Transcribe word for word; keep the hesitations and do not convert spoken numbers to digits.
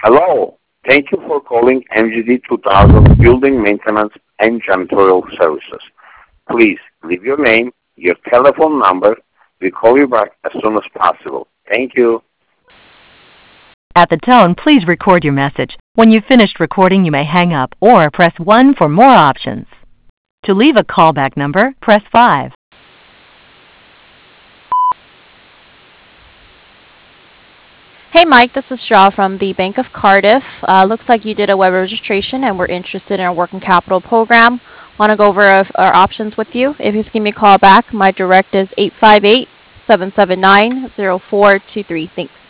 Hello. Thank you for calling M G D two thousand Building Maintenance and Janitorial Services. Please leave your name, your telephone number. We'll call you back as soon as possible. Thank you. At the tone, please record your message. When you've finished recording, you may hang up or press one for more options. To leave a callback number, press five. Hey Mike, this is Shaw from the Bank of Cardiff. Uh, looks like you did a web registration and we're interested in our working capital program. Want to go over our, our options with you? If you just give me a call back, my direct is eight five eight, seven seven nine, zero four two three. Thanks.